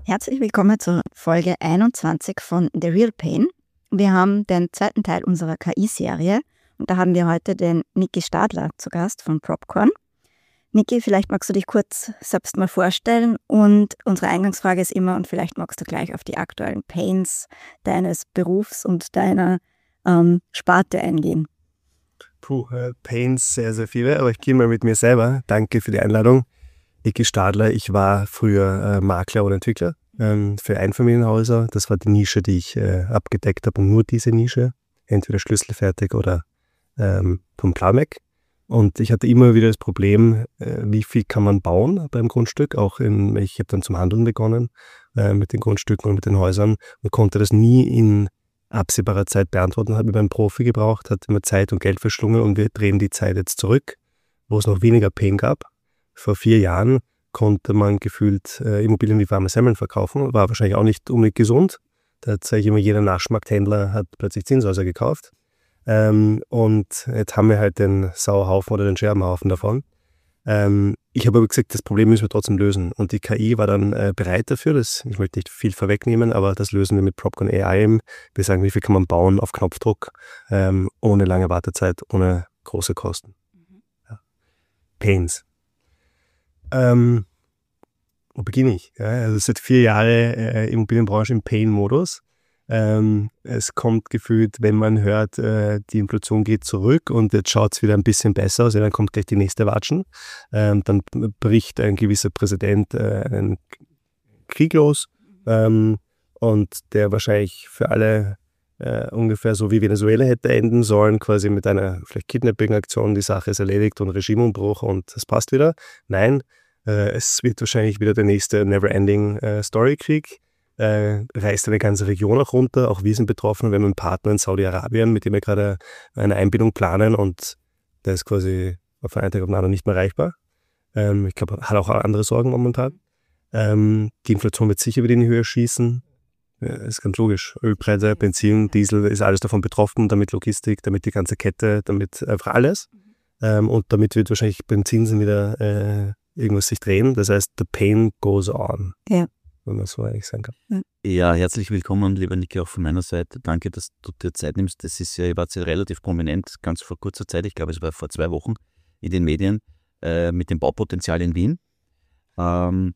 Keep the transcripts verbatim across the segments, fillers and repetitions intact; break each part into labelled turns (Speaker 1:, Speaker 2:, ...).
Speaker 1: Herzlich willkommen zur Folge einundzwanzig von The Real Pain. Wir haben den zweiten Teil unserer K I-Serie und da haben wir heute den Niki Stadler zu Gast von Propcorn. Niki, vielleicht magst du dich kurz selbst mal vorstellen und unsere Eingangsfrage ist immer, und vielleicht magst du gleich auf die aktuellen Pains deines Berufs und deiner ähm, Sparte eingehen.
Speaker 2: Puh, äh, Pains sehr, sehr viele, aber ich gehe mal mit mir selber. Danke für die Einladung. Niki Stadler, ich war früher äh, Makler und Entwickler ähm, für Einfamilienhäuser. Das war die Nische, die ich äh, abgedeckt habe, und nur diese Nische. Entweder schlüsselfertig oder ähm, vom Plan weg. Und ich hatte immer wieder das Problem, äh, wie viel kann man bauen beim Grundstück. Auch in, ich habe dann zum Handeln begonnen äh, mit den Grundstücken und mit den Häusern und konnte das nie in absehbarer Zeit beantworten. Habe über einen Profi gebraucht, hat immer Zeit und Geld verschlungen und wir drehen die Zeit jetzt zurück, wo es noch weniger Pain gab. Vor vier Jahren konnte man gefühlt äh, Immobilien wie warme Semmeln verkaufen. War wahrscheinlich auch nicht unbedingt gesund. Da hat sich immer jeder Naschmarkthändler hat plötzlich Zinshäuser gekauft. Ähm, und jetzt haben wir halt den Sauhaufen oder den Scherbenhaufen davon. Ähm, ich habe aber gesagt, das Problem müssen wir trotzdem lösen. Und die K I war dann äh, bereit dafür. Das, ich möchte nicht viel vorwegnehmen, aber das lösen wir mit Propcorn A I. Wir sagen, wie viel kann man bauen auf Knopfdruck, ähm, ohne lange Wartezeit, ohne große Kosten. Mhm. Ja. Pains. Ähm, wo beginne ich? Ja, also seit vier Jahren äh, Immobilienbranche im Pain-Modus. Ähm, es kommt gefühlt, wenn man hört, äh, die Inflation geht zurück und jetzt schaut es wieder ein bisschen besser aus, ja, dann kommt gleich die nächste Watschen. Ähm, dann bricht ein gewisser Präsident äh, einen Krieg los ähm, und der wahrscheinlich für alle äh, ungefähr so wie Venezuela hätte enden sollen, quasi mit einer vielleicht Kidnapping-Aktion, die Sache ist erledigt und Regimeumbruch und es passt wieder. Nein, äh, es wird wahrscheinlich wieder der nächste Never-Ending-Story-Krieg. Äh, reißt eine ganze Region auch runter. Auch wir sind betroffen. Wir haben einen Partner in Saudi-Arabien, mit dem wir gerade eine Einbindung planen und der ist quasi auf einen Tag auf den anderen nicht mehr erreichbar. Ähm, ich glaube, hat auch andere Sorgen momentan. Ähm, die Inflation wird sicher wieder in die Höhe schießen. Ja, ist ganz logisch. Ölpreise, Benzin, Diesel, ist alles davon betroffen, damit Logistik, damit die ganze Kette, damit einfach alles. Ähm, und damit wird wahrscheinlich beim Zinsen wieder äh, irgendwas sich drehen. Das heißt, the pain goes on.
Speaker 1: Ja.
Speaker 2: Wenn man so eigentlich sagen kann.
Speaker 3: Ja, herzlich willkommen, lieber Niki, auch von meiner Seite. Danke, dass du dir Zeit nimmst. Das ist ja, ihr wart ja relativ prominent, ganz vor kurzer Zeit, ich glaube, es war vor zwei Wochen in den Medien, äh, mit dem Baupotenzial in Wien. Ähm,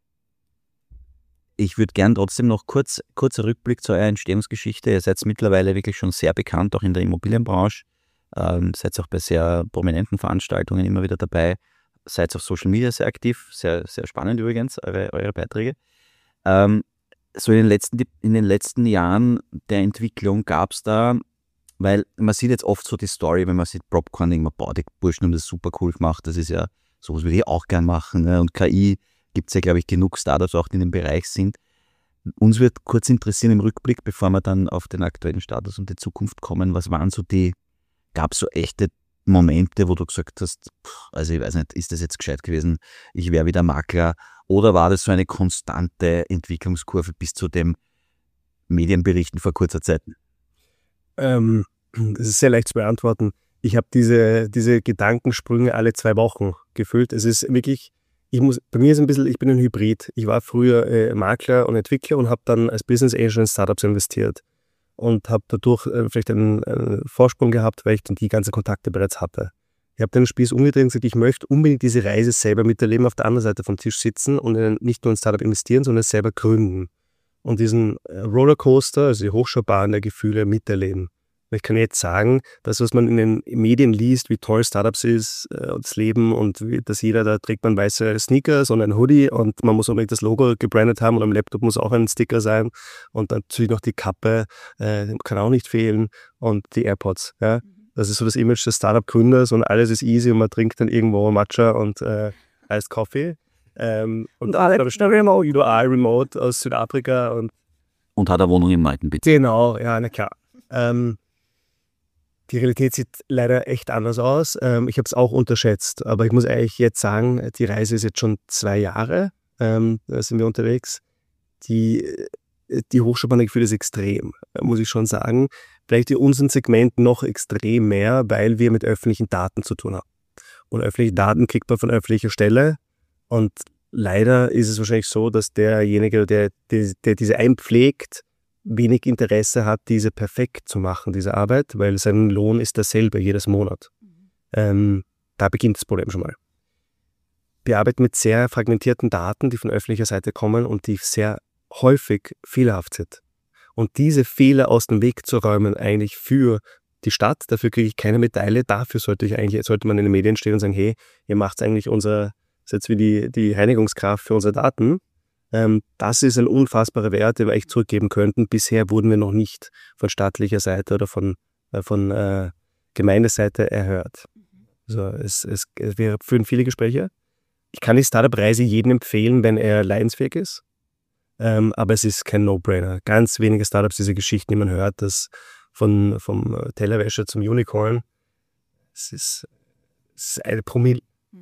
Speaker 3: ich würde gern trotzdem noch kurz, kurzer Rückblick zu eurer Entstehungsgeschichte. Ihr seid mittlerweile wirklich schon sehr bekannt, auch in der Immobilienbranche. Ähm, seid auch bei sehr prominenten Veranstaltungen immer wieder dabei. Seid auf Social Media sehr aktiv, sehr, sehr spannend übrigens, eure, eure Beiträge. Ähm, so in den letzten, in den letzten Jahren der Entwicklung gab es da, weil man sieht jetzt oft so die Story, wenn man sieht Propcorn, denkt man, boah, die Burschen haben das super cool gemacht, das ist ja, sowas würde ich auch gern machen. Ne? Und K I gibt es ja, glaube ich, genug Startups auch, die in dem Bereich sind. Uns wird kurz interessieren im Rückblick, bevor wir dann auf den aktuellen Status und die Zukunft kommen, was waren so die, gab es so echte Momente, wo du gesagt hast, also ich weiß nicht, ist das jetzt gescheit gewesen, ich wäre wieder Makler, oder war das so eine konstante Entwicklungskurve bis zu dem Medienberichten vor kurzer Zeit?
Speaker 2: Ähm, das ist sehr leicht zu beantworten. Ich habe diese, diese Gedankensprünge alle zwei Wochen gefühlt. Es ist wirklich, ich muss, bei mir ist ein bisschen, ich bin ein Hybrid. Ich war früher äh, Makler und Entwickler und habe dann als Business Angel in Startups investiert. Und habe dadurch äh, vielleicht einen, einen Vorsprung gehabt, weil ich dann die ganzen Kontakte bereits hatte. Ich habe den Spieß umgedreht und gesagt, ich möchte unbedingt diese Reise selber miterleben, auf der anderen Seite vom Tisch sitzen und in, nicht nur in ein Startup investieren, sondern es selber gründen. Und diesen Rollercoaster, also die Hochschaubahn der Gefühle miterleben. Ich kann jetzt sagen, das, was man in den Medien liest, wie toll Startups ist, äh, das Leben und wie, dass jeder, da trägt man weiße Sneakers und ein Hoodie und man muss unbedingt das Logo gebrandet haben und am Laptop muss auch ein Sticker sein und dann natürlich noch die Kappe, äh, kann auch nicht fehlen und die AirPods. Ja? Das ist so das Image des Startup-Gründers und alles ist easy und man trinkt dann irgendwo Matcha und äh, Iced Coffee. Ähm, und alle schnell remote, überall remote aus Südafrika. Und,
Speaker 3: und hat eine Wohnung im Maltenbitz.
Speaker 2: Genau, ja, na klar. Ähm, die Realität sieht leider echt anders aus. Ähm, ich habe es auch unterschätzt, aber ich muss eigentlich jetzt sagen, die Reise ist jetzt schon zwei Jahre, ähm, da sind wir unterwegs. Die, die Hochschaubahn der Gefühle ist extrem, muss ich schon sagen. Vielleicht in unserem Segment noch extrem mehr, weil wir mit öffentlichen Daten zu tun haben. Und öffentliche Daten kriegt man von öffentlicher Stelle. Und leider ist es wahrscheinlich so, dass derjenige, der, der, der diese einpflegt, wenig Interesse hat, diese perfekt zu machen, diese Arbeit, weil sein Lohn ist derselbe jedes Monat. Mhm. Ähm, da beginnt das Problem schon mal. Wir arbeiten mit sehr fragmentierten Daten, die von öffentlicher Seite kommen und die sehr häufig fehlerhaft sind. Und diese Fehler aus dem Weg zu räumen eigentlich für die Stadt, dafür kriege ich keine Medaille, dafür sollte ich eigentlich, sollte man in den Medien stehen und sagen, hey, ihr macht eigentlich unser, das ist jetzt wie die, die Reinigungskraft für unsere Daten. Ähm, das ist ein unfassbarer Wert, den wir echt zurückgeben könnten. Bisher wurden wir noch nicht von staatlicher Seite oder von, äh, von äh, Gemeindeseite erhört. Also es, es, wir führen viele Gespräche. Ich kann die Startup-Reise jedem empfehlen, wenn er leidensfähig ist. Ähm, aber es ist kein No-Brainer. Ganz wenige Startups, diese Geschichten, die man hört, dass von, vom Tellerwäscher zum Unicorn, es ist, es ist eine Promille.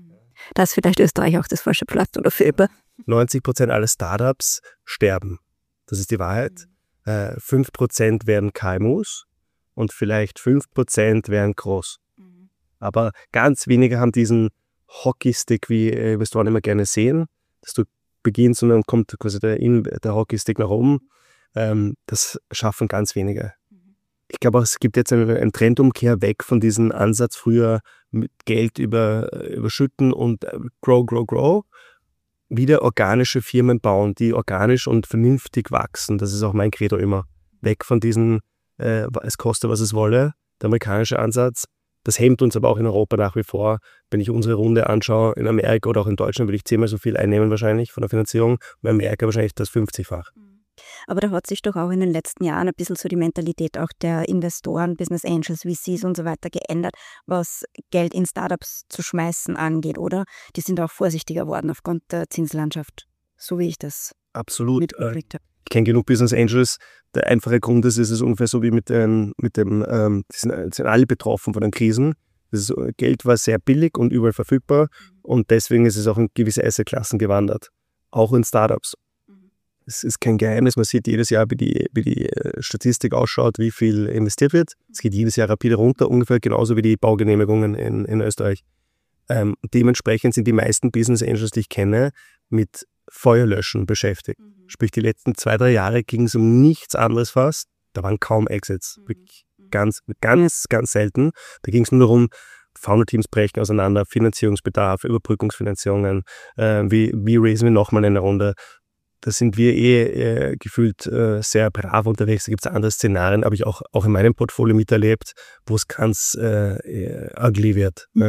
Speaker 1: Da ist vielleicht Österreich auch das falsche Platz oder Febe.
Speaker 2: neunzig Prozent aller Startups sterben. Das ist die Wahrheit. Mhm. Äh, fünf Prozent werden K M Us und vielleicht fünf Prozent werden groß. Mhm. Aber ganz wenige haben diesen Hockeystick, wie äh, Investoren immer gerne sehen, dass du beginnst und dann kommt quasi der, der Hockeystick nach oben. Ähm, das schaffen ganz wenige. Ich glaube auch, es gibt jetzt eine, eine Trendumkehr weg von diesem Ansatz, früher mit Geld über, überschütten und äh, grow, grow, grow. Wieder organische Firmen bauen, die organisch und vernünftig wachsen. Das ist auch mein Credo immer. Weg von diesem, äh, es koste, was es wolle, der amerikanische Ansatz. Das hemmt uns aber auch in Europa nach wie vor. Wenn ich unsere Runde anschaue, in Amerika oder auch in Deutschland, würde ich zehnmal so viel einnehmen wahrscheinlich von der Finanzierung. Und in Amerika wahrscheinlich das fünfzigfach.
Speaker 1: Aber da hat sich doch auch in den letzten Jahren ein bisschen so die Mentalität auch der Investoren, Business Angels, V Cs und so weiter geändert, was Geld in Startups zu schmeißen angeht, oder? Die sind auch vorsichtiger geworden aufgrund der Zinslandschaft, so wie ich das
Speaker 2: Absolut.
Speaker 1: mitgekriegt habe.
Speaker 2: Ich kenne genug Business Angels. Der einfache Grund ist, es ist ungefähr so wie mit, ähm, mit dem, ähm, die sind, sind alle betroffen von den Krisen. Das ist, Geld war sehr billig und überall verfügbar mhm. und deswegen ist es auch in gewisse Assetklassen gewandert. Auch in Startups. Mhm. Es ist kein Geheimnis, man sieht jedes Jahr, wie die, wie die Statistik ausschaut, wie viel investiert wird. Es geht jedes Jahr rapide runter, ungefähr genauso wie die Baugenehmigungen in, in Österreich. Ähm, dementsprechend sind die meisten Business Angels, die ich kenne, mit Feuerlöschen beschäftigt. Mhm. Sprich, die letzten zwei, drei Jahre ging es um nichts anderes fast. Da waren kaum Exits. Mhm. Wirklich ganz, ganz, ganz selten. Da ging es nur darum, Founder-Teams brechen auseinander, Finanzierungsbedarf, Überbrückungsfinanzierungen, äh, wie, wie raisen wir nochmal eine Runde. Da sind wir eh äh, gefühlt äh, sehr brav unterwegs. Da gibt es andere Szenarien, habe ich auch, auch in meinem Portfolio miterlebt, wo es ganz äh, ugly wird.
Speaker 1: Mhm.
Speaker 2: Ja.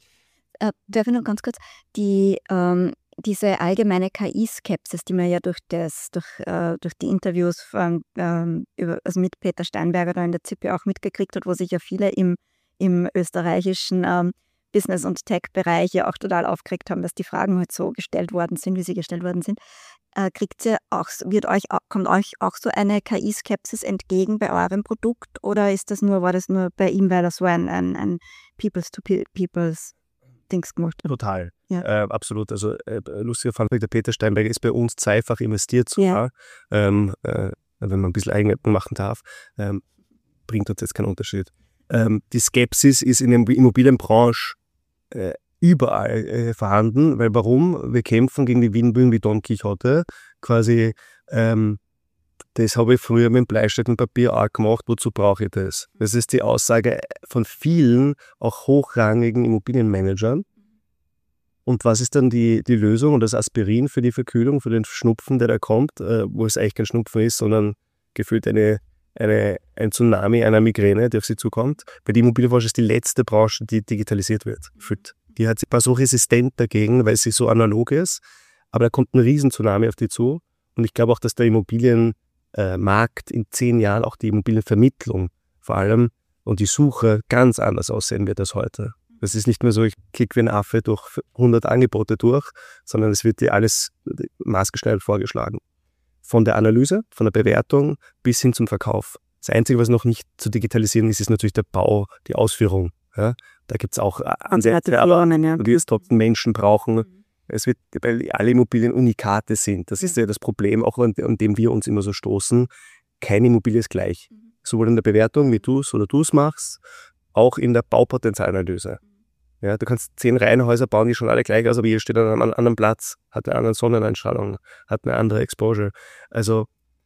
Speaker 1: Äh, darf ich noch ganz kurz, die ähm diese allgemeine K I-Skepsis, die man ja durch, das, durch, äh, durch die Interviews von, ähm, über, also mit Peter Steinberger da in der Z I P auch mitgekriegt hat, wo sich ja viele im, im österreichischen ähm, Business- und Tech-Bereich ja auch total aufgeregt haben, dass die Fragen halt so gestellt worden sind, wie sie gestellt worden sind. Äh, kriegt ihr auch, wird euch, kommt euch auch so eine K I-Skepsis entgegen bei eurem Produkt oder ist das nur, war das nur bei ihm, weil das so ein, ein, ein Peoples-to-Peoples Dings gemacht hat?
Speaker 2: Total.
Speaker 1: Ja.
Speaker 2: Äh, absolut. Also äh, lustiger Funfact, der Peter Steinberger ist bei uns zweifach investiert sogar. Ja. Ähm, äh, wenn man ein bisschen Eigenwerbung machen darf, ähm, bringt uns jetzt keinen Unterschied. Ähm, die Skepsis ist in der Immobilienbranche äh, überall äh, vorhanden, weil warum? Wir kämpfen gegen die Windmühlen wie Don Quixote. Quasi, ähm, das habe ich früher mit dem Bleistift und Papier auch gemacht, wozu brauche ich das? Das ist die Aussage von vielen, auch hochrangigen Immobilienmanagern. Und was ist dann die, die Lösung und das Aspirin für die Verkühlung, für den Schnupfen, der da kommt, äh, wo es eigentlich kein Schnupfen ist, sondern gefühlt eine, eine, ein Tsunami einer Migräne, die auf sie zukommt. Weil die Immobilienbranche ist die letzte Branche, die digitalisiert wird. Gefühlt. Die hat, war so resistent dagegen, weil sie so analog ist. Aber da kommt ein Riesen-Tsunami auf die zu. Und ich glaube auch, dass der Immobilienmarkt in zehn Jahren, auch die Immobilienvermittlung vor allem und die Suche ganz anders aussehen wird als heute. Das ist nicht mehr so, ich klicke wie ein Affe durch hundert Angebote durch, sondern es wird dir alles maßgeschneidert vorgeschlagen. Von der Analyse, von der Bewertung bis hin zum Verkauf. Das Einzige, was noch nicht zu digitalisieren ist, ist natürlich der Bau, die Ausführung. Ja? Da gibt es auch Ansätze, aber die es trotzdem Menschen brauchen. Mhm. Es wird, weil alle Immobilien Unikate sind. Das ist ja das Problem, auch an, an dem wir uns immer so stoßen. Keine Immobilie ist gleich. Mhm. Sowohl in der Bewertung, wie du es oder du es machst, auch in der Baupotenzialanalyse. Ja, du kannst zehn Reihenhäuser bauen, die schon alle gleich aus, aber jeder steht an einem anderen Platz, hat eine andere Sonneneinstrahlung, hat eine andere Exposure. Also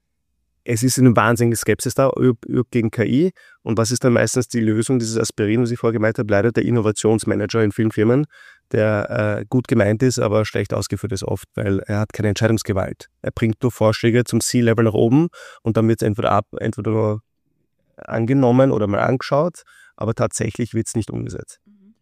Speaker 2: es ist eine wahnsinnige Skepsis da gegen K I. Und was ist dann meistens die Lösung, dieses Aspirin, was ich vorher gemeint habe? Leider der Innovationsmanager in vielen Firmen, der äh, gut gemeint ist, aber schlecht ausgeführt ist oft, weil er hat keine Entscheidungsgewalt. Er bringt nur Vorschläge zum C-Level nach oben und dann wird es entweder, ab, entweder nur angenommen oder mal angeschaut, aber tatsächlich wird es nicht umgesetzt.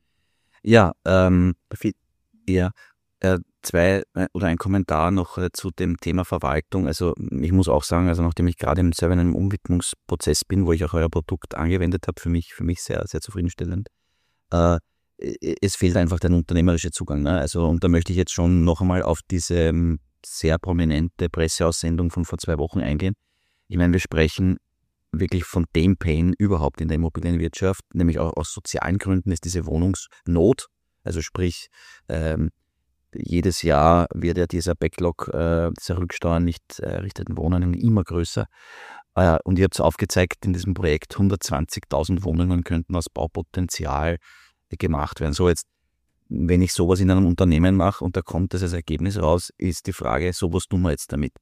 Speaker 3: Ja, ähm, ja. Äh, zwei äh, oder ein Kommentar noch äh, zu dem Thema Verwaltung. Also ich muss auch sagen, also nachdem ich gerade selber in einem Umwidmungsprozess bin, wo ich auch euer Produkt angewendet habe, für mich, für mich sehr, sehr zufriedenstellend. Äh, es fehlt einfach der unternehmerische Zugang. Ne? Also und da möchte ich jetzt schon noch einmal auf diese ähm, sehr prominente Presseaussendung von vor zwei Wochen eingehen. Ich meine, wir sprechen wirklich von dem Pain überhaupt in der Immobilienwirtschaft, nämlich auch aus sozialen Gründen ist diese Wohnungsnot, also sprich ähm, jedes Jahr wird ja dieser Backlog, äh, dieser Rückstau an nicht errichteten Wohnungen immer größer. Äh, und ihr habt es aufgezeigt, in diesem Projekt hundertzwanzigtausend Wohnungen könnten aus Baupotenzial gemacht werden. So jetzt, wenn ich sowas in einem Unternehmen mache und da kommt das als Ergebnis raus, ist die Frage, so was tun wir jetzt damit?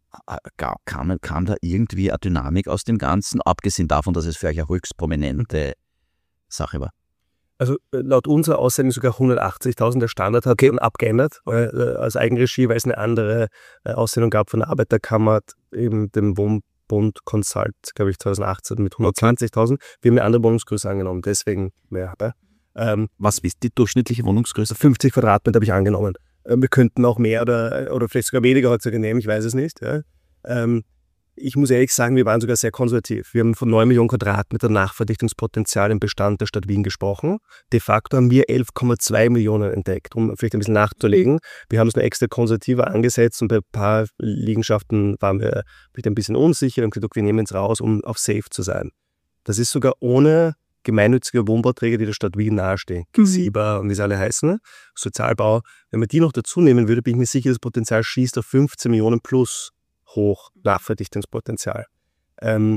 Speaker 3: Kam, kam da irgendwie eine Dynamik aus dem Ganzen, abgesehen davon, dass es für euch eine höchst prominente Sache war?
Speaker 2: Also laut unserer Aussendung sogar hundertachtzigtausend. Der Standard hat okay. abgeändert äh, als Eigenregie, weil es eine andere äh, Aussendung gab von der Arbeiterkammer, eben dem Wohnbund Consult, glaube ich, zweitausendachtzehn mit hundertzwanzigtausend. Wir haben eine andere Wohnungsgröße angenommen, deswegen mehr. Ähm,
Speaker 3: Was ist die durchschnittliche Wohnungsgröße?
Speaker 2: fünfzig Quadratmeter habe ich angenommen. Äh, wir könnten auch mehr oder, oder vielleicht sogar weniger heutzutage nehmen, ich weiß es nicht. Ja. Ähm, Ich muss ehrlich sagen, wir waren sogar sehr konservativ. Wir haben von neun Millionen Quadratmeter Nachverdichtungspotenzial im Bestand der Stadt Wien gesprochen. De facto haben wir elf Komma zwei Millionen entdeckt, um vielleicht ein bisschen nachzulegen. Wir haben es nur extra konservativer angesetzt und bei ein paar Liegenschaften waren wir vielleicht ein bisschen unsicher und gesagt, okay, wir nehmen es raus, um auf safe zu sein. Das ist sogar ohne gemeinnützige Wohnbauträger, die der Stadt Wien nahestehen.
Speaker 1: Mhm.
Speaker 2: SIBA und wie sie alle heißen, Sozialbau. Wenn man die noch dazu nehmen würde, bin ich mir sicher, das Potenzial schießt auf fünfzehn Millionen plus hoch Nachverdichtungspotenzial. Ähm,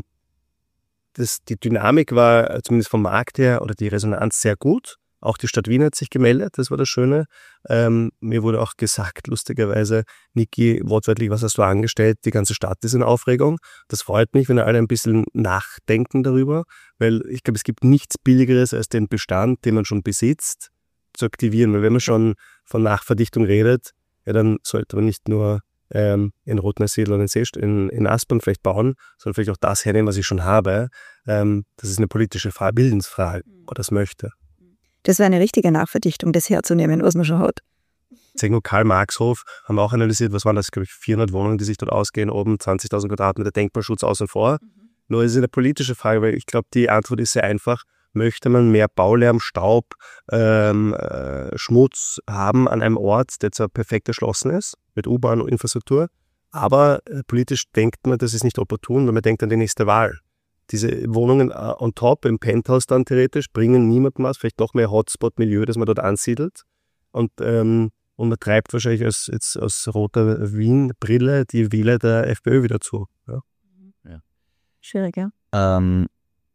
Speaker 2: das, die Dynamik war zumindest vom Markt her oder die Resonanz sehr gut. Auch die Stadt Wien hat sich gemeldet, das war das Schöne. Ähm, mir wurde auch gesagt, lustigerweise, Niki, wortwörtlich, was hast du angestellt? Die ganze Stadt ist in Aufregung. Das freut mich, wenn alle ein bisschen nachdenken darüber, weil ich glaube, es gibt nichts Billigeres, als den Bestand, den man schon besitzt, zu aktivieren. Weil wenn man schon von Nachverdichtung redet, ja, dann sollte man nicht nur Ähm, in Rotneusiedl und in, Seest- in, in Aspern vielleicht bauen, sondern vielleicht auch das hernehmen, was ich schon habe. Ähm, das ist eine politische Frage, Bildungsfrage, ob das möchte.
Speaker 1: Das wäre eine richtige Nachverdichtung, das herzunehmen, was man schon hat.
Speaker 2: Zengo Karl-Marx-Hof haben wir auch analysiert, was waren das, glaube ich, vierhundert Wohnungen, die sich dort ausgehen, oben zwanzigtausend Quadratmeter Denkmalschutz außen vor. Mhm. Nur ist es eine politische Frage, weil ich glaube, die Antwort ist sehr einfach. Möchte man mehr Baulärm, Staub, ähm, äh, Schmutz haben an einem Ort, der zwar perfekt erschlossen ist, mit U-Bahn und Infrastruktur, aber äh, politisch denkt man, das ist nicht opportun, weil man denkt an die nächste Wahl. Diese Wohnungen uh, on top, im Penthouse dann theoretisch, bringen niemandem was, vielleicht noch mehr Hotspot-Milieu, das man dort ansiedelt. Und, ähm, und man treibt wahrscheinlich als, jetzt aus roter Wien-Brille die Wähler der FPÖ wieder zu. Ja.
Speaker 3: Ja.
Speaker 1: Schwierig, ja.
Speaker 3: Ähm,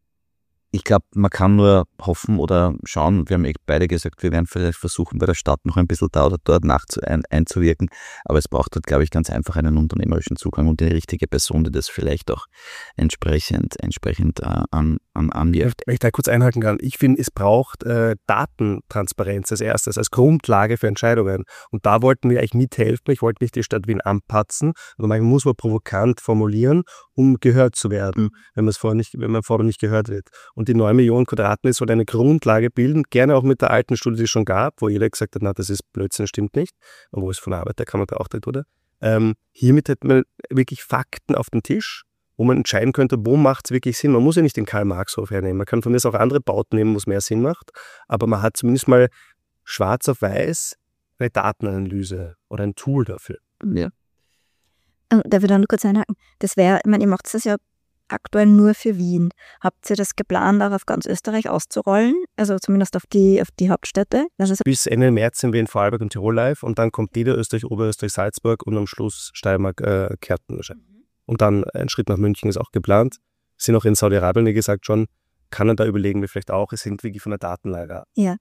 Speaker 3: Ich glaube, man kann nur hoffen oder schauen, wir haben eh beide gesagt, wir werden vielleicht versuchen, bei der Stadt noch ein bisschen da oder dort nachzu- ein, einzuwirken, aber es braucht dort, glaube ich, ganz einfach einen unternehmerischen Zugang und die richtige Person, die das vielleicht auch entsprechend, entsprechend äh, an, an, anwirft.
Speaker 2: Wenn ich da kurz einhaken kann, ich finde, es braucht äh, Datentransparenz als erstes, als Grundlage für Entscheidungen. Und da wollten wir eigentlich mithelfen. Ich wollte nicht die Stadt Wien anpatzen, aber man muss man provokant formulieren, um gehört zu werden, wenn man es vorher nicht, wenn man vorher nicht gehört wird. Und die neun Millionen Quadratmeter soll eine Grundlage bilden, gerne auch mit der alten Studie, die es schon gab, wo jeder gesagt hat, na, das ist Blödsinn, stimmt nicht, und wo es von der Arbeiterkammer beauftragt wurde. Ähm, hiermit hätte man wirklich Fakten auf den Tisch, wo man entscheiden könnte, wo macht es wirklich Sinn. Man muss ja nicht den Karl-Marx-Hof hernehmen, man kann von mir auch andere Bauten nehmen, wo es mehr Sinn macht, aber man hat zumindest mal schwarz auf weiß eine Datenanalyse oder ein Tool dafür.
Speaker 3: Ja.
Speaker 1: Darf ich da nur kurz einhaken? Das wäre, ich meine, ihr macht das ja aktuell nur für Wien. Habt ihr das geplant, auch auf ganz Österreich auszurollen? Also zumindest auf die, auf die Hauptstädte? Also
Speaker 2: Bis Ende März sind wir in Vorarlberg und Tirol live und dann kommt Niederösterreich, Oberösterreich, Salzburg und am Schluss Steiermark, äh, Kärnten wahrscheinlich. Mhm. Und dann ein Schritt nach München ist auch geplant. Sind auch in Saudi-Arabien, wie gesagt, schon. Kanada überlegen wir vielleicht auch. Es hängt wirklich von der Datenlage ab.
Speaker 1: Ja.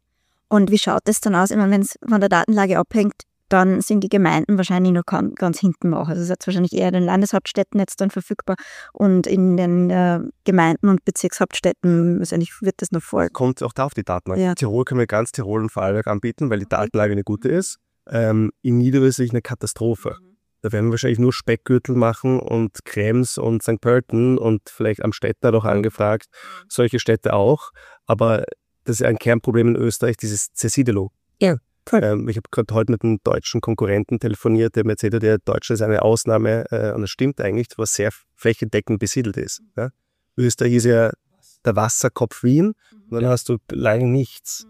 Speaker 1: Und wie schaut das dann aus? Ich meine, wenn es von der Datenlage abhängt, dann sind die Gemeinden wahrscheinlich noch ganz hinten auch. Also es ist wahrscheinlich eher in den Landeshauptstädten jetzt dann verfügbar und in den äh, Gemeinden und Bezirkshauptstädten wahrscheinlich wird das noch voll.
Speaker 2: Kommt auch da auf die Datenlage.
Speaker 1: Ja.
Speaker 2: Tirol können wir ganz Tirol und Vorarlberg anbieten, weil die Datenlage eine gute ist. Ähm, in Niederösterreich eine Katastrophe. Mhm. Da werden wir wahrscheinlich nur Speckgürtel machen und Krems und Sankt Pölten und vielleicht Amstetten auch angefragt. Solche Städte auch. Aber das ist ein Kernproblem in Österreich, dieses Zersiedelung.
Speaker 1: Ja.
Speaker 2: Ähm, ich habe gerade heute mit einem deutschen Konkurrenten telefoniert, der mir erzählt hat, der Deutschland ist eine Ausnahme, äh, und das stimmt eigentlich, was sehr flächendeckend besiedelt ist. Ja? Österreich ist ja der Wasserkopf Wien, und dann hast du lange nichts.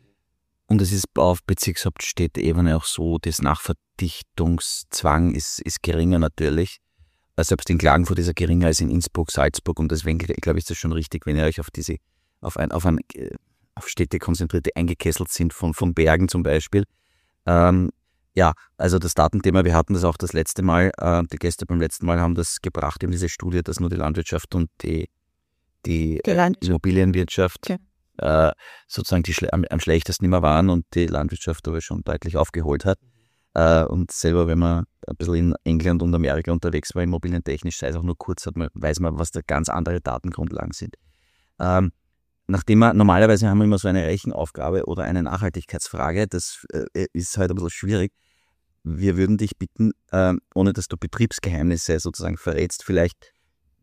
Speaker 3: Und es ist auf Bezirkshauptstädte-Ebene auch so, das Nachverdichtungszwang ist, ist geringer natürlich. Selbst in Klagenfurt ist er geringer als in Innsbruck, Salzburg, und deswegen, glaube ich, ist das schon richtig, wenn ihr euch auf diese, auf ein, auf ein auf Städte konzentriert, die eingekesselt sind, von, von Bergen zum Beispiel. Ähm, ja, also das Datenthema, wir hatten das auch das letzte Mal, äh, die Gäste beim letzten Mal haben das gebracht, in diese Studie, dass nur die Landwirtschaft und die, die, die äh, Immobilienwirtschaft okay. äh, sozusagen die schle am, am schlechtesten immer waren und die Landwirtschaft aber schon deutlich aufgeholt hat. Äh, und selber, wenn man ein bisschen in England und Amerika unterwegs war, immobilientechnisch, sei es auch nur kurz, hat man, weiß man, was da ganz andere Datengrundlagen sind. Ähm, Nachdem wir, normalerweise haben wir immer so eine Rechenaufgabe oder eine Nachhaltigkeitsfrage, das äh, ist halt ein bisschen schwierig. Wir würden dich bitten, äh, ohne dass du Betriebsgeheimnisse sozusagen verrätst, vielleicht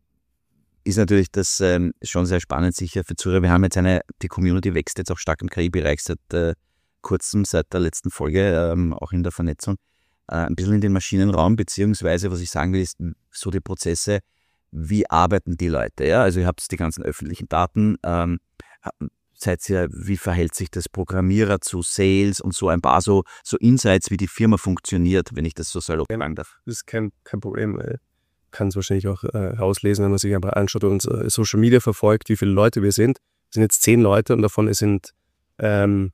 Speaker 3: ist natürlich das äh, schon sehr spannend sicher für Zuhörer. Wir haben jetzt eine, die Community wächst jetzt auch stark im K I-Bereich seit äh, kurzem, seit der letzten Folge, ähm, auch in der Vernetzung, äh, ein bisschen in den Maschinenraum, beziehungsweise, was ich sagen will, ist so die Prozesse, wie arbeiten die Leute? Ja? Also ihr habt die ganzen öffentlichen Daten, ähm, seid ihr, wie verhält sich das Programmierer zu Sales und so ein paar so, so Insights, wie die Firma funktioniert, wenn ich das so salopp sagen darf.
Speaker 2: Das ist kein, kein Problem. Ich kann es wahrscheinlich auch äh, rauslesen, wenn man sich einfach anschaut und äh, Social Media verfolgt, wie viele Leute wir sind. Wir sind jetzt zehn Leute und davon sind ähm,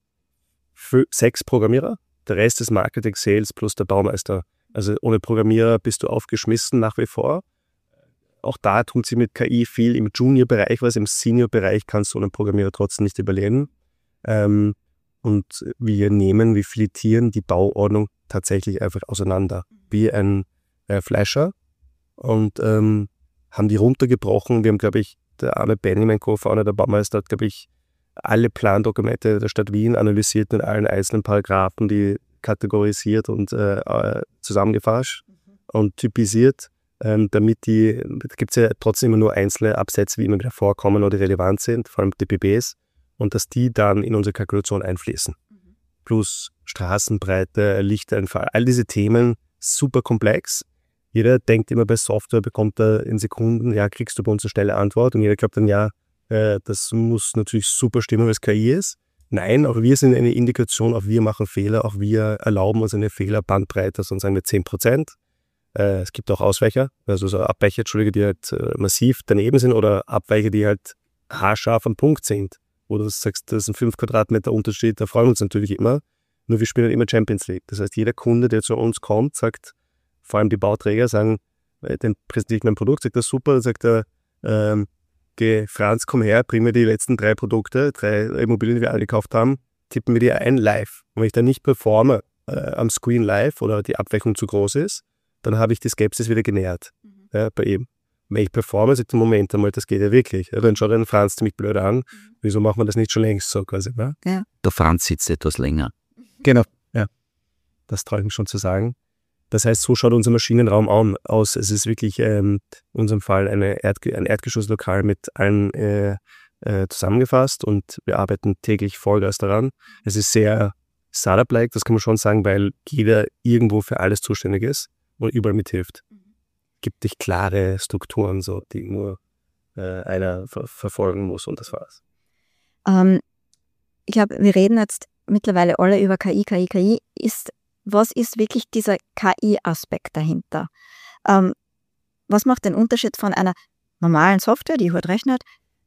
Speaker 2: sechs Programmierer. Der Rest ist Marketing, Sales plus der Baumeister. Also ohne Programmierer bist du aufgeschmissen nach wie vor. Auch da tut sie mit K I viel im Junior-Bereich, was im Senior-Bereich kannst du ohne Programmierer trotzdem nicht überleben. Ähm, und wir nehmen, wir filetieren die Bauordnung tatsächlich einfach auseinander, wie ein äh, Fleischer, und ähm, haben die runtergebrochen. Wir haben, glaube ich, der arme Benny, mein Co-Founder, der Baumeister, hat, glaube ich, alle Plandokumente der Stadt Wien analysiert mit allen einzelnen Paragraphen, die kategorisiert und äh, zusammengefasst mhm. und typisiert. Ähm, damit die, da gibt es ja trotzdem immer nur einzelne Absätze, wie immer wieder vorkommen oder relevant sind, vor allem die B Bs, und dass die dann in unsere Kalkulation einfließen. Mhm. Plus Straßenbreite, Lichteinfall, all diese Themen, super komplex. Jeder denkt immer, bei Software bekommt er in Sekunden, ja, kriegst du bei uns eine schnelle Antwort, und jeder glaubt dann, ja, äh, das muss natürlich super stimmen, weil es K I ist. Nein, auch wir sind eine Indikation, auch wir machen Fehler, auch wir erlauben uns eine Fehlerbandbreite, sonst sagen wir zehn Prozent. Äh, es gibt auch Ausweicher, also so Abweicher, Entschuldige, die halt äh, massiv daneben sind, oder Abweicher, die halt haarscharf am Punkt sind. Wo du sagst, das ist ein fünf Quadratmeter Unterschied, da freuen wir uns natürlich immer. Nur wir spielen halt immer Champions League. Das heißt, jeder Kunde, der zu uns kommt, sagt, vor allem die Bauträger sagen, äh, dann präsentiere ich mein Produkt, sagt er super, dann sagt er, ähm, geh Franz, komm her, bring mir die letzten drei Produkte, drei Immobilien, die wir alle gekauft haben, tippen wir die ein live. Und wenn ich dann nicht performe äh, am Screen live oder die Abweichung zu groß ist, dann habe ich die Skepsis wieder genährt, mhm. ja, bei ihm. Wenn ich performe, sagt er, Moment einmal, das geht ja wirklich. Ja, dann schaut den Franz ziemlich blöd an. Mhm. Wieso macht man das nicht schon längst so quasi? Ne?
Speaker 1: Ja.
Speaker 3: Der Franz sitzt etwas länger.
Speaker 2: Genau, ja. Das traue ich mich schon zu sagen. Das heißt, so schaut unser Maschinenraum an, aus. Es ist wirklich ähm, in unserem Fall eine Erdge- ein Erdgeschosslokal mit allen äh, äh, zusammengefasst, und wir arbeiten täglich Vollgas daran. Es ist sehr Startup-like, das kann man schon sagen, weil jeder irgendwo für alles zuständig ist und überall mithilft. Mhm. Gibt dich klare Strukturen, so, die nur äh, einer ver- verfolgen muss, und das war's.
Speaker 1: Ähm, ich glaube, wir reden jetzt mittlerweile alle über K I, K I, K I. Ist, was ist wirklich dieser K I-Aspekt dahinter? Ähm, was macht den Unterschied von einer normalen Software, die halt rechnet,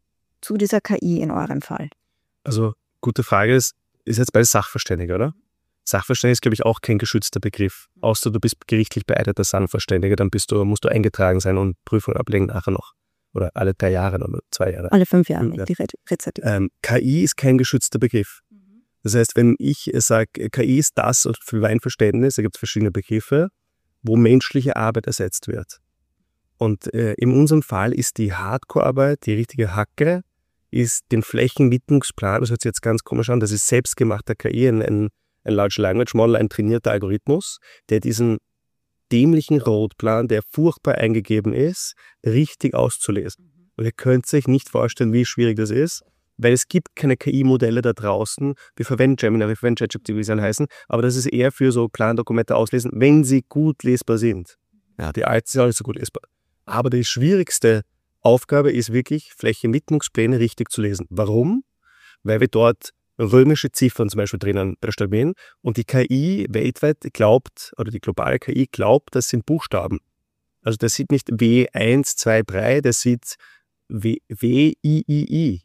Speaker 1: zu dieser K I in eurem Fall?
Speaker 2: Also, gute Frage ist, ist jetzt beides Sachverständiger, oder? Sachverständiger ist, glaube ich, auch kein geschützter Begriff. Außer du bist gerichtlich beeideter Sachverständiger, dann bist du, musst du eingetragen sein und Prüfung ablegen nachher noch. Oder alle drei Jahre oder zwei Jahre.
Speaker 1: Alle fünf Jahre,
Speaker 2: ja.
Speaker 1: die Rezertifizierung.
Speaker 2: Ähm, K I ist kein geschützter Begriff. Mhm. Das heißt, wenn ich sage, K I ist das, und für mein Verständnis, da gibt es verschiedene Begriffe, wo menschliche Arbeit ersetzt wird. Und äh, in unserem Fall ist die Hardcore-Arbeit, die richtige Hacke, ist den Flächenwidmungsplan, das hört sich jetzt ganz komisch an, das ist selbstgemachter K I, ein, ein, ein Large Language Model, ein trainierter Algorithmus, der diesen dämlichen Roadplan, der furchtbar eingegeben ist, richtig auszulesen. Und ihr könnt euch nicht vorstellen, wie schwierig das ist, weil es gibt keine K I-Modelle da draußen. Wir verwenden Gemini, wir verwenden ChatGPT, wie sie heißen, aber das ist eher für so Plandokumente auslesen, wenn sie gut lesbar sind. Ja, die alten sind auch nicht so gut lesbar. Aber die schwierigste Aufgabe ist wirklich, Flächenwidmungspläne richtig zu lesen. Warum? Weil wir dort römische Ziffern zum Beispiel drinnen bei der Stabilen und die K I weltweit glaubt, oder die globale K I glaubt, das sind Buchstaben. Also das sieht nicht W eins, zwei, drei, das sieht W, W, I, I, I.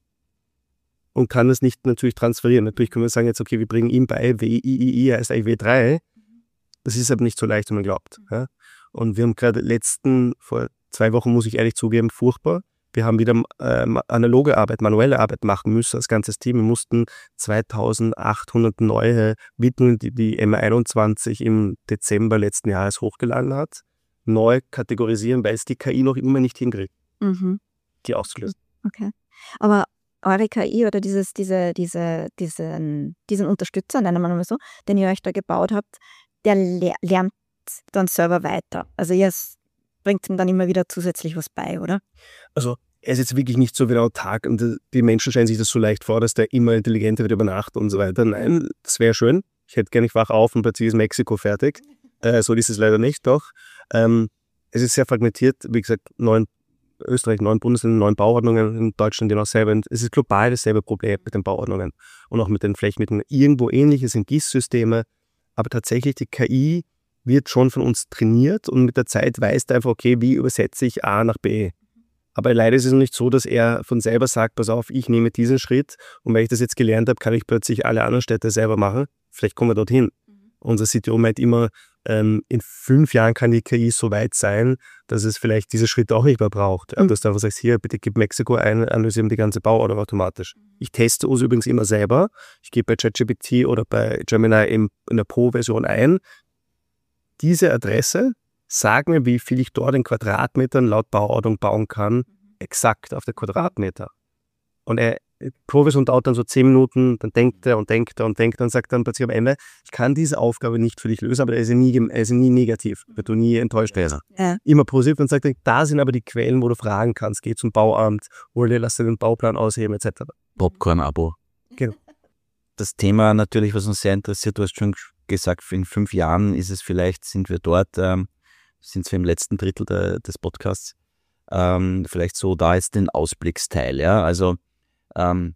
Speaker 2: Und kann das nicht natürlich transferieren. Natürlich können wir sagen jetzt, okay, wir bringen ihm bei, W, I, I, I heißt eigentlich W drei. Das ist aber nicht so leicht, wie man glaubt. Ja? Und wir haben gerade letzten, vor zwei Wochen muss ich ehrlich zugeben, furchtbar. Wir haben wieder äh, analoge Arbeit, manuelle Arbeit machen müssen als ganzes Team. Wir mussten zweitausendachthundert neue Widmungen, die die M einundzwanzig im Dezember letzten Jahres hochgeladen hat, neu kategorisieren, weil es die K I noch immer nicht hinkriegt, mhm. die auszulösen.
Speaker 1: Okay. Aber eure K I oder dieses, diese, diese, diesen, diesen Unterstützer, nennen wir mal so, den ihr euch da gebaut habt, der le- lernt dann selber weiter. Also ihr bringt ihm dann immer wieder zusätzlich was bei, oder?
Speaker 2: Also er ist jetzt wirklich nicht so wie ein Autark und die Menschen stellen sich das so leicht vor, dass der immer intelligenter wird über Nacht und so weiter. Nein, das wäre schön. Ich hätte gerne, ich wach auf und plötzlich ist Mexiko fertig. Äh, so ist es leider nicht, doch. Ähm, es ist sehr fragmentiert, wie gesagt, neun, Österreich, neun Bundesländer, neun Bauordnungen, in Deutschland genau selber. Es ist global dasselbe Problem mit den Bauordnungen und auch mit den Flächenmitteln. Irgendwo ähnliches sind G I S-Systeme, aber tatsächlich die K I wird schon von uns trainiert und mit der Zeit weiß er einfach, okay, wie übersetze ich A nach B. Aber leider ist es nicht so, dass er von selber sagt, pass auf, ich nehme diesen Schritt und weil ich das jetzt gelernt habe, kann ich plötzlich alle anderen Städte selber machen. Vielleicht kommen wir dorthin. Mhm. Unser C T O meint immer, ähm, in fünf Jahren kann die K I so weit sein, dass es vielleicht diese Schritte auch nicht mehr braucht. Mhm. Dass du einfach sagst, hier, bitte gib Mexiko ein, analysieren die ganze Bauordnung automatisch. Mhm. Ich teste uns übrigens immer selber. Ich gebe bei ChatGPT oder bei Gemini in der Pro-Version ein, diese Adresse, sag mir, wie viel ich dort in Quadratmetern laut Bauordnung bauen kann, mhm. exakt auf der Quadratmeter. Und er, Pro-Version dauert dann so zehn Minuten, dann denkt er und denkt er und denkt er und sagt dann plötzlich am Ende, ich kann diese Aufgabe nicht für dich lösen, aber er ist ja nie, er ist ja nie negativ, wird du nie enttäuscht werden. Ja. Immer positiv, dann sagt er, da sind aber die Quellen, wo du fragen kannst, geh zum Bauamt, hol dir, lass dir den Bauplan ausheben, et cetera.
Speaker 3: Popcorn-Abo.
Speaker 2: Genau.
Speaker 3: Das Thema natürlich, was uns sehr interessiert, du hast schon gesagt, in fünf Jahren ist es vielleicht, sind wir dort, ähm, sind wir im letzten Drittel de, des Podcasts, ähm, vielleicht so, da ist den Ausblicksteil, ja, also ähm,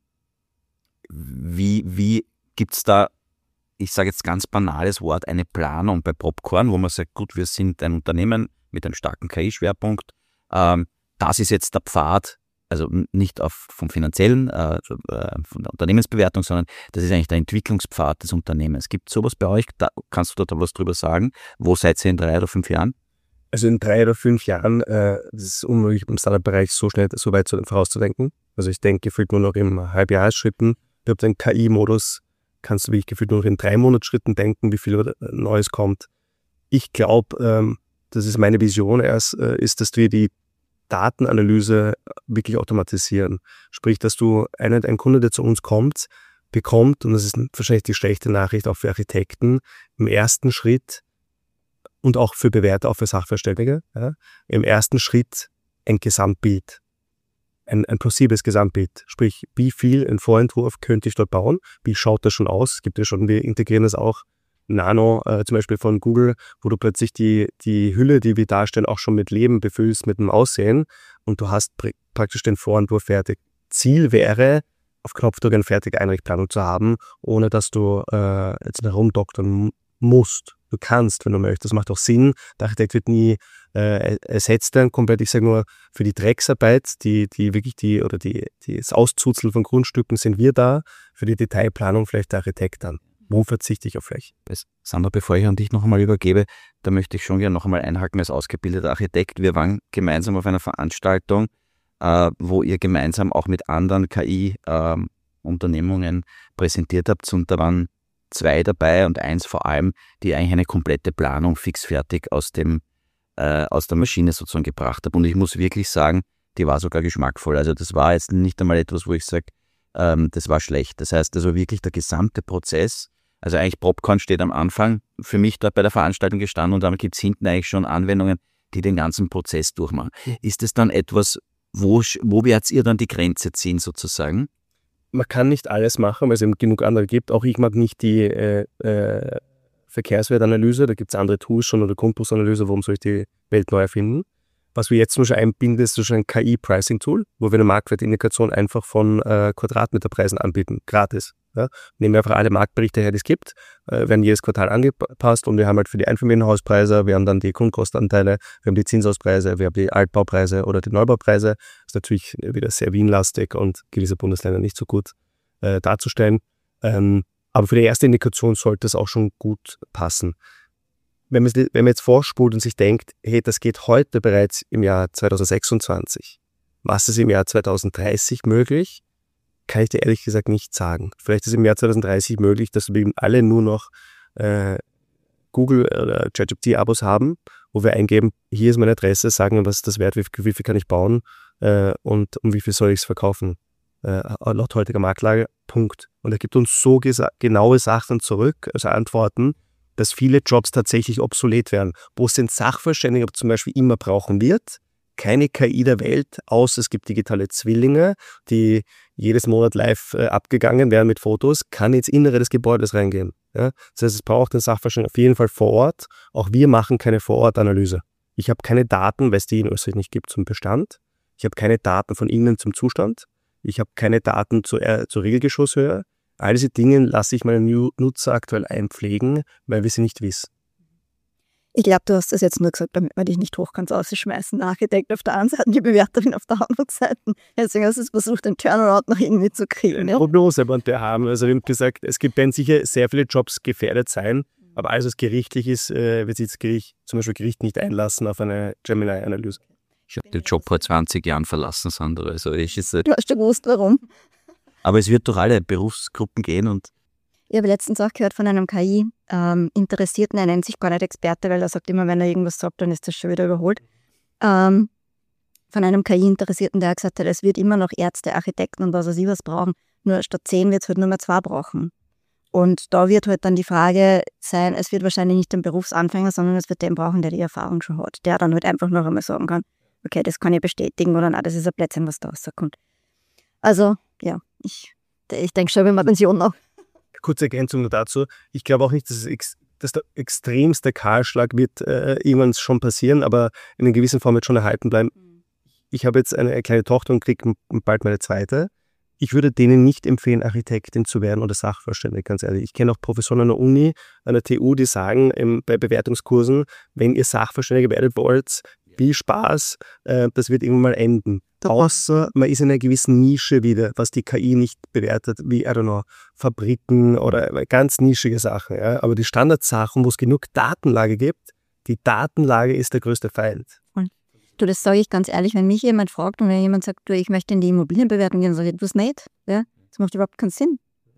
Speaker 3: wie, wie gibt es da, ich sage jetzt ganz banales Wort, eine Planung bei Popcorn, wo man sagt, gut, wir sind ein Unternehmen mit einem starken K I-Schwerpunkt, ähm, das ist jetzt der Pfad, also nicht auf, vom finanziellen, äh, von der Unternehmensbewertung, sondern das ist eigentlich der Entwicklungspfad des Unternehmens. Gibt es sowas bei euch? Da, kannst du da was drüber sagen? Wo seid ihr in drei oder fünf Jahren?
Speaker 2: Also in drei oder fünf Jahren, äh, das ist unmöglich im Startup-Bereich so schnell, so weit vorauszudenken. Also ich denke gefühlt nur noch in Halbjahresschritten. Ich habe den K I-Modus, kannst du wirklich gefühlt nur noch in drei Monatsschritten denken, wie viel Neues kommt. Ich glaube, ähm, das ist meine Vision erst, äh, ist, dass wir die Datenanalyse wirklich automatisieren. Sprich, dass du einen, ein Kunde, der zu uns kommt, bekommt, und das ist wahrscheinlich die schlechte Nachricht auch für Architekten, im ersten Schritt und auch für Bewerter, auch für Sachverständige, ja, im ersten Schritt ein Gesamtbild, ein, ein plausibles Gesamtbild. Sprich, wie viel ein Vorentwurf könnte ich dort bauen? Wie schaut das schon aus? Es gibt ja schon, wir integrieren das auch, Nano, äh, zum Beispiel von Google, wo du plötzlich die, die Hülle, die wir darstellen, auch schon mit Leben befüllst, mit dem Aussehen und du hast pr- praktisch den Vorentwurf fertig. Ziel wäre, auf Knopfdruck eine fertige Einrichtplanung zu haben, ohne dass du äh, jetzt herumdoktern musst. Du kannst, wenn du möchtest. Das macht auch Sinn. Der Architekt wird nie äh, ersetzt werden komplett. Ich sage nur, für die Drecksarbeit, die, die wirklich die, oder die, die, das Auszuzeln von Grundstücken sind wir da, für die Detailplanung vielleicht der Architekt dann. Wo verzichte ich auf Fläche?
Speaker 3: Sandra, bevor ich an dich noch einmal übergebe, da möchte ich schon gerne noch einmal einhaken als ausgebildeter Architekt. Wir waren gemeinsam auf einer Veranstaltung, äh, wo ihr gemeinsam auch mit anderen K I, äh, Unternehmungen präsentiert habt. Und da waren zwei dabei und eins vor allem, die eigentlich eine komplette Planung fixfertig aus dem äh, aus der Maschine sozusagen gebracht haben. Und ich muss wirklich sagen, die war sogar geschmackvoll. Also das war jetzt nicht einmal etwas, wo ich sage, ähm, das war schlecht. Das heißt also wirklich der gesamte Prozess, also eigentlich Popcorn steht am Anfang für mich dort bei der Veranstaltung gestanden und damit gibt es hinten eigentlich schon Anwendungen, die den ganzen Prozess durchmachen. Ist es dann etwas, wo, wo werdet ihr dann die Grenze ziehen sozusagen?
Speaker 2: Man kann nicht alles machen, weil es eben genug andere gibt. Auch ich mag nicht die äh, äh, Verkehrswertanalyse, da gibt es andere Tools schon oder Grundbuchanalyse, warum soll ich die Welt neu erfinden? Was wir jetzt zum Beispiel einbinden, ist ein K I-Pricing-Tool, wo wir eine Marktwertindikation einfach von äh, Quadratmeterpreisen anbieten, gratis. Ja? Nehmen wir einfach alle Marktberichte her, die es gibt, äh, werden jedes Quartal angepasst und wir haben halt für die Einfamilienhauspreise, wir haben dann die Grundkostenanteile, wir haben die Zinsauspreise, wir haben die Altbaupreise oder die Neubaupreise. Das ist natürlich wieder sehr Wien-lastig und gewisse Bundesländer nicht so gut äh, darzustellen. Ähm, aber für die erste Indikation sollte es auch schon gut passen. Wenn man, wenn man jetzt vorspult und sich denkt, hey, das geht heute bereits im Jahr zweitausendsechsundzwanzig, was ist im Jahr zweitausenddreißig möglich, kann ich dir ehrlich gesagt nicht sagen. Vielleicht ist im Jahr zweitausenddreißig möglich, dass wir alle nur noch äh, Google oder ChatGPT-Abos haben, wo wir eingeben, hier ist meine Adresse, sagen wir, was ist das wert, wie, wie viel kann ich bauen äh, und um wie viel soll ich es verkaufen. Äh, laut heutiger Marktlage, Punkt. Und er gibt uns so gesa- genaue Sachen zurück, also Antworten, dass viele Jobs tatsächlich obsolet werden. Wo es den Sachverständigen zum Beispiel immer brauchen wird, keine K I der Welt, außer es gibt digitale Zwillinge, die jedes Monat live äh, abgegangen werden mit Fotos, kann ins Innere des Gebäudes reingehen. Ja? Das heißt, es braucht den Sachverständigen auf jeden Fall vor Ort. Auch wir machen keine Vorortanalyse. Ich habe keine Daten, weil es die in Österreich nicht gibt, zum Bestand. Ich habe keine Daten von innen zum Zustand. Ich habe keine Daten zur, äh, zur Regelgeschosshöhe. All diese Dinge lasse ich meinen Nutzer aktuell einpflegen, weil wir sie nicht wissen.
Speaker 1: Ich glaube, du hast das jetzt nur gesagt, damit wir dich nicht hochkant rausschmeißen. Der Architekt auf der einen Seite, die Bewerterin auf der anderen Seite. Deswegen hast du versucht, den Turnaround noch irgendwie zu kriegen. Ja?
Speaker 2: Prognose wollen wir haben. Also wir haben gesagt, es gibt werden sicher sehr viele Jobs gefährdet sein, aber alles, was gerichtlich ist, äh, wird sich das Gericht, zum Beispiel Gericht nicht einlassen auf eine Gemini-Analyse.
Speaker 3: Ich habe den Job vor zwanzig Jahren verlassen, Sandra. Also ich ist,
Speaker 1: Du hast ja gewusst, warum.
Speaker 3: Aber es wird durch alle Berufsgruppen gehen und
Speaker 1: Ich habe letztens auch gehört von einem K I-Interessierten, ähm, er nennt sich gar nicht Experte, weil er sagt immer, wenn er irgendwas sagt, dann ist das schon wieder überholt. Ähm, von einem K I-Interessierten, der gesagt hat, es wird immer noch Ärzte, Architekten und was weiß ich was brauchen, nur statt zehn wird es halt nur mehr zwei brauchen. Und da wird halt dann die Frage sein, es wird wahrscheinlich nicht den Berufsanfänger, sondern es wird den brauchen, der die Erfahrung schon hat, der dann halt einfach noch einmal sagen kann, okay, das kann ich bestätigen oder nein, das ist ein Plätzchen, was da rauskommt. Also, ja, ich, ich denke schon über meine Pension noch.
Speaker 2: Kurze Ergänzung nur dazu. Ich glaube auch nicht, dass, es ex- dass der extremste Kahlschlag wird äh, irgendwann schon passieren, aber in einer gewissen Form wird schon erhalten bleiben. Ich habe jetzt eine kleine Tochter und kriege bald meine zweite. Ich würde denen nicht empfehlen, Architektin zu werden oder Sachverständige, ganz ehrlich. Ich kenne auch Professoren an der Uni, an der T U, die sagen ähm, bei Bewertungskursen, wenn ihr Sachverständige werden wollt, viel Spaß, äh, das wird irgendwann mal enden. Außer man ist in einer gewissen Nische wieder, was die K I nicht bewertet, wie, I don't know, Fabriken oder ganz nischige Sachen. Ja? Aber die Standardsachen, wo es genug Datenlage gibt, die Datenlage ist der größte Feind.
Speaker 1: Du, das sage ich ganz ehrlich, wenn mich jemand fragt und wenn jemand sagt, du, ich möchte in die Immobilienbewertung gehen, sage ich, du es nicht. Ja? Das macht überhaupt keinen Sinn.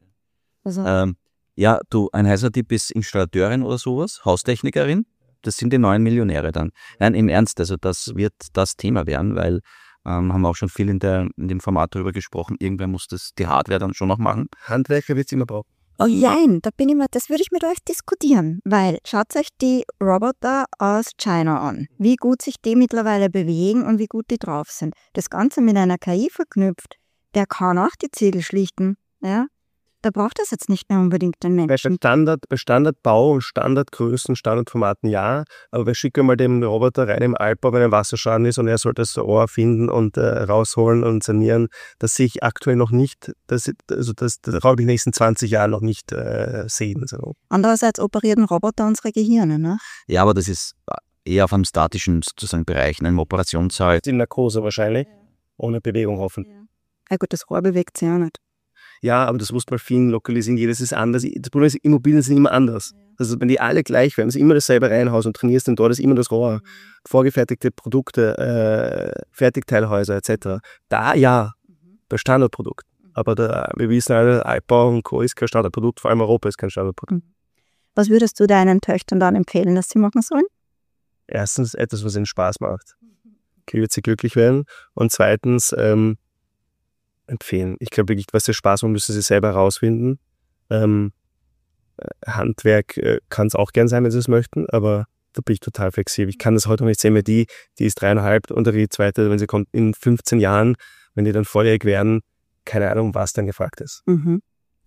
Speaker 1: Also,
Speaker 3: ähm, ja, du, ein heißer Tipp ist Installateurin oder sowas, Haustechnikerin. Das sind die neuen Millionäre dann. Nein, im Ernst, also das wird das Thema werden, weil ähm, haben wir auch schon viel in, der, in dem Format darüber gesprochen, irgendwer muss das, die Hardware dann schon noch machen.
Speaker 2: Handwerker wird es immer brauchen.
Speaker 1: oh nein, da bin ich mal, das würde ich mit euch diskutieren, weil schaut euch die Roboter aus China an, wie gut sich die mittlerweile bewegen und wie gut die drauf sind. Das Ganze mit einer K I verknüpft, der kann auch die Ziegel schlichten, ja. Da braucht das jetzt nicht mehr unbedingt den
Speaker 2: Bei
Speaker 1: Menschen.
Speaker 2: Standard, bei Standardbau und Standardgrößen, Standardformaten ja, aber wir schicken mal den Roboter rein im Altbau, wenn ein Wasserschaden ist und er soll das Rohr finden und äh, rausholen und sanieren. Das sehe ich aktuell noch nicht, das, also das, das traue ich in den nächsten zwanzig Jahren noch nicht äh, sehen. So.
Speaker 1: Andererseits operieren Roboter unsere Gehirne, ne?
Speaker 3: Ja, aber das ist eher auf einem statischen sozusagen Bereich, in einem Operationssaal.
Speaker 2: In Narkose wahrscheinlich, ohne Bewegung hoffen.
Speaker 1: Ja. Ja gut, das Rohr bewegt sich ja nicht.
Speaker 2: Ja, aber das muss man viel lokalisieren, jedes ist anders. Das Problem ist, Immobilien sind immer anders. Ja. Also wenn die alle gleich wären, ist immer dasselbe Reihenhaus und trainierst dann dort, ist immer das Rohr, mhm. vorgefertigte Produkte, äh, Fertigteilhäuser et cetera. Da ja, mhm. bei Standardprodukten. Mhm. aber der, wir wissen alle, iPower und Co. ist kein Standardprodukt, vor allem Europa ist kein Standardprodukt.
Speaker 1: Was würdest du deinen Töchtern dann empfehlen, dass sie machen sollen?
Speaker 2: Erstens etwas, was ihnen Spaß macht. Okay, wird sie glücklich werden. Und zweitens ähm, empfehlen. Ich glaube wirklich, was ihr Spaß macht, müssen sie selber herausfinden. Ähm, Handwerk äh, kann es auch gern sein, wenn sie es möchten, aber da bin ich total flexibel. Ich kann das heute noch nicht sehen, weil die, die ist dreieinhalb und die zweite, wenn sie kommt in fünfzehn Jahren, wenn die dann volljährig werden, keine Ahnung, was dann gefragt ist.
Speaker 1: Mhm.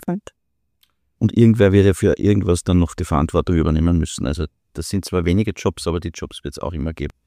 Speaker 3: Und irgendwer wird ja für irgendwas dann noch die Verantwortung übernehmen müssen. Also das sind zwar wenige Jobs, aber die Jobs wird es auch immer geben.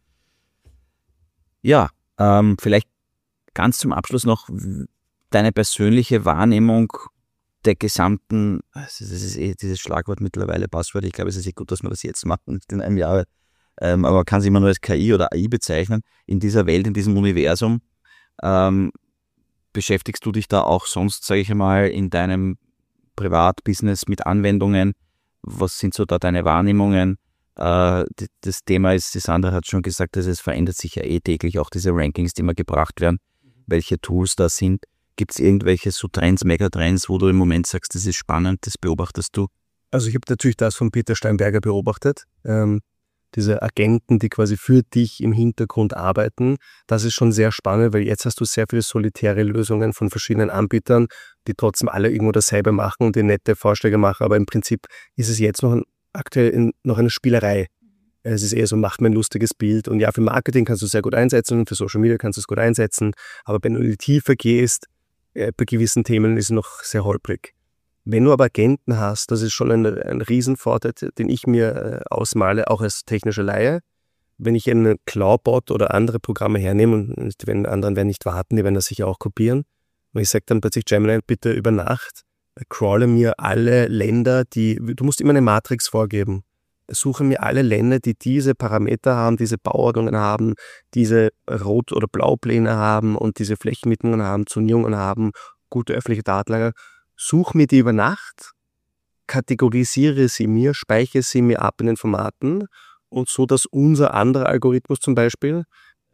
Speaker 3: Ja, ähm, vielleicht ganz zum Abschluss noch deine persönliche Wahrnehmung der gesamten, das ist, das ist eh dieses Schlagwort mittlerweile, Passwort, ich glaube, es ist eh gut, dass wir das jetzt machen, nicht in einem Jahr, ähm, aber man kann es immer nur als K I oder A I bezeichnen, in dieser Welt, in diesem Universum. Ähm, beschäftigst du dich da auch sonst, sage ich einmal, in deinem Privatbusiness mit Anwendungen? Was sind so da deine Wahrnehmungen? Äh, das Thema ist, die Sandra hat schon gesagt, dass es verändert sich ja eh täglich, auch diese Rankings, die immer gebracht werden, welche Tools da sind. Gibt es irgendwelche so Trends, Megatrends, wo du im Moment sagst, das ist spannend, das beobachtest du?
Speaker 2: Also ich habe natürlich das von Peter Steinberger beobachtet. Ähm, diese Agenten, die quasi für dich im Hintergrund arbeiten, das ist schon sehr spannend, weil jetzt hast du sehr viele solitäre Lösungen von verschiedenen Anbietern, die trotzdem alle irgendwo dasselbe machen und die nette Vorschläge machen, aber im Prinzip ist es jetzt noch ein, aktuell in, noch eine Spielerei. Es ist eher so, macht mir ein lustiges Bild und ja, für Marketing kannst du es sehr gut einsetzen und für Social Media kannst du es gut einsetzen, aber wenn du in die Tiefe gehst, äh, bei gewissen Themen ist es noch sehr holprig. Wenn du aber Agenten hast, das ist schon ein, ein Riesenvorteil, den ich mir äh, ausmale, auch als technischer Laie. Wenn ich einen Clawbot oder andere Programme hernehme, und die anderen werden nicht warten, die werden das sicher auch kopieren, und ich sage dann plötzlich, Gemini, bitte über Nacht, äh, crawle mir alle Länder, die, du musst immer eine Matrix vorgeben, suche mir alle Länder, die diese Parameter haben, diese Bauordnungen haben, diese Rot- oder Blaupläne haben und diese Flächenwidmungen haben, Zonierungen haben, gute öffentliche Datenlager. Such mir die über Nacht, kategorisiere sie mir, speichere sie mir ab in den Formaten und so, dass unser anderer Algorithmus zum Beispiel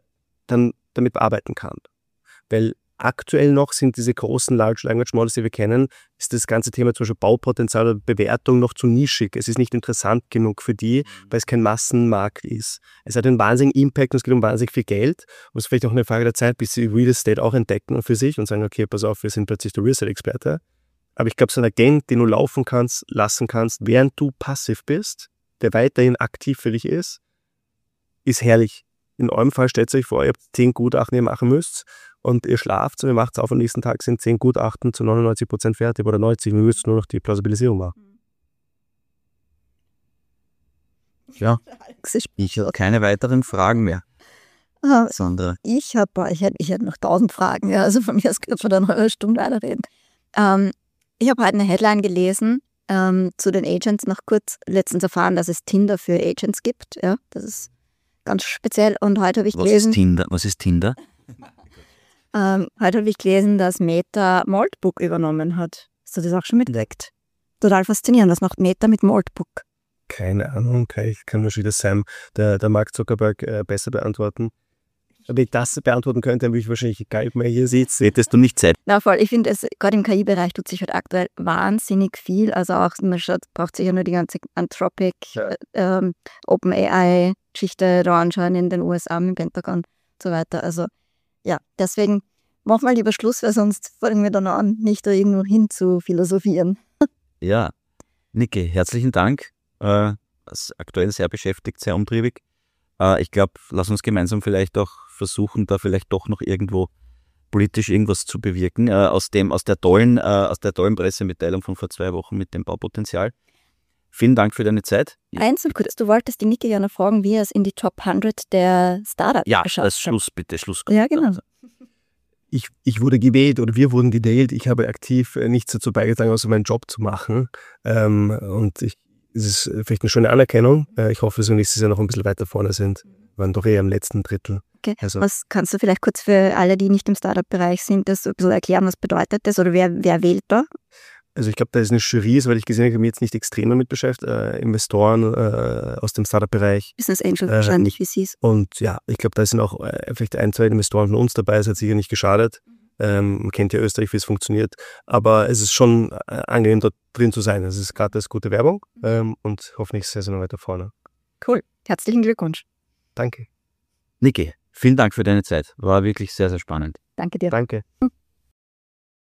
Speaker 2: dann damit arbeiten kann. Weil aktuell noch sind diese großen Large Language Models, die wir kennen, ist das ganze Thema zum Beispiel Baupotenzial oder Bewertung noch zu nischig. Es ist nicht interessant genug für die, weil es kein Massenmarkt ist. Es hat einen wahnsinnigen Impact und es geht um wahnsinnig viel Geld. Und es ist vielleicht auch eine Frage der Zeit, bis sie Real Estate auch entdecken für sich und sagen, okay, pass auf, wir sind plötzlich der Real Estate-Experte. Aber ich glaube, so ein Agent, den du laufen kannst, lassen kannst, während du passiv bist, der weiterhin aktiv für dich ist, ist herrlich. In eurem Fall stellt euch vor, ihr habt zehn Gutachten, die ihr machen müsst und ihr schlaft und ihr macht es auf, am nächsten Tag sind zehn Gutachten zu neunundneunzig Prozent fertig oder neunzig, wir müssen nur noch die Plausibilisierung machen.
Speaker 3: Ja, ich habe keine weiteren Fragen mehr.
Speaker 1: Ah,
Speaker 3: Sandra.
Speaker 1: Ich habe ich hätte ich hätt noch tausend Fragen, ja, also von mir aus könnte man dann eine Stunde weiterreden. Ähm, ich habe heute eine Headline gelesen ähm, zu den Agents, noch kurz letztens erfahren, dass es Tinder für Agents gibt. Ja, das ist ganz speziell. Und heute habe ich
Speaker 3: Was
Speaker 1: gelesen,
Speaker 3: ist Tinder? Was ist Tinder?
Speaker 1: ähm, heute habe ich gelesen, dass Meta Maltbook übernommen hat. Hast du das auch schon mitgekriegt? Total faszinierend. Was macht Meta mit Maltbook?
Speaker 2: Keine Ahnung, okay, ich kann wahrscheinlich das Sam, der, der Mark Zuckerberg, äh, besser beantworten. Wenn ich das beantworten könnte, dann würde ich wahrscheinlich gar nicht mehr hier sitzen.
Speaker 3: Hättest du nicht Zeit?
Speaker 1: Na voll, ich finde, es gerade im K I-Bereich tut sich halt aktuell wahnsinnig viel. Also auch, man schaut, braucht sich ja nur die ganze Anthropic,
Speaker 2: Ja.
Speaker 1: ähm, OpenAI-Geschichte da anschauen in den U S A, im Pentagon und so weiter. Also ja, deswegen mach mal lieber Schluss, weil sonst fangen wir dann an, nicht da irgendwo hin zu philosophieren.
Speaker 3: Ja. Niki, herzlichen Dank. Äh, ist aktuell sehr beschäftigt, sehr umtriebig. Äh, ich glaube, lass uns gemeinsam vielleicht auch versuchen, da vielleicht doch noch irgendwo politisch irgendwas zu bewirken, äh, aus dem, aus der tollen, äh, aus der tollen Pressemitteilung von vor zwei Wochen mit dem Baupotenzial. Vielen Dank für deine Zeit.
Speaker 1: Eins und kurz, du wolltest die Niki ja noch fragen, wie er es in die Top hundert der Startups
Speaker 3: Ja,
Speaker 1: geschafft
Speaker 3: das
Speaker 1: hat.
Speaker 3: Schluss bitte, Schluss.
Speaker 1: Ja, genau.
Speaker 2: Ich, ich wurde gewählt oder wir wurden gewählt. Ich habe aktiv äh, nichts dazu beigetragen, außer meinen Job zu machen. Ähm, und ich, es ist vielleicht eine schöne Anerkennung. Äh, ich hoffe, dass wir nächstes Jahr noch ein bisschen weiter vorne sind. Wir waren doch eher im letzten Drittel.
Speaker 1: Okay.
Speaker 2: Also-
Speaker 1: Was kannst du vielleicht kurz für alle, die nicht im Startup-Bereich sind, das so ein bisschen erklären, was bedeutet das oder wer, wer wählt da?
Speaker 2: Also ich glaube, da ist eine Jury, weil ich gesehen habe, ich habe mich jetzt nicht extrem damit beschäftigt, äh, Investoren äh, aus dem Startup-Bereich.
Speaker 1: Business Angel
Speaker 2: Äh,
Speaker 1: wahrscheinlich, wie sie es.
Speaker 2: Und ja, ich glaube, da sind auch äh, vielleicht ein, zwei Investoren von uns dabei, es hat sicher nicht geschadet. Ähm, man kennt ja Österreich, wie es funktioniert. Aber es ist schon äh, angenehm, dort drin zu sein. Es ist gerade als gute Werbung ähm, und hoffentlich sehr, sehr noch weiter vorne.
Speaker 1: Cool. Herzlichen Glückwunsch.
Speaker 2: Danke.
Speaker 3: Niki, vielen Dank für deine Zeit. War wirklich sehr, sehr spannend.
Speaker 1: Danke dir.
Speaker 2: Danke.
Speaker 1: Hm.